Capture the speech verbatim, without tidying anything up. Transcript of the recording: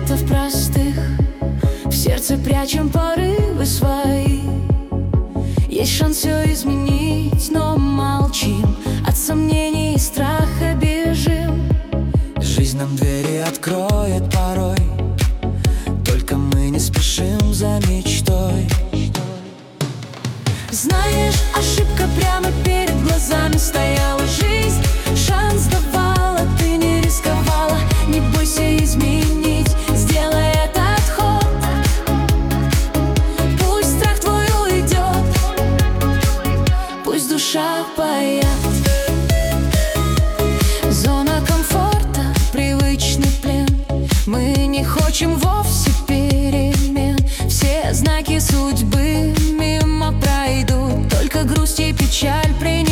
ответов простых, в сердце прячем порывы свои. Есть шанс все изменить, но молчим, от сомнений и страха бежим. Жизнь нам двери откроет порой, только мы не спешим за мечтой. Знаешь, ошибка прямо перед глазами стояла. Жизнь шанс давала, ты не рисковала. Не бойся изменить, сделай этот ход. Пусть страх твой уйдет, пусть душа поет. Зона комфорта, привычный плен. Мы не хотим вовсе перемен. Все знаки судьбы мимо пройдут, только грусть и печаль принесут.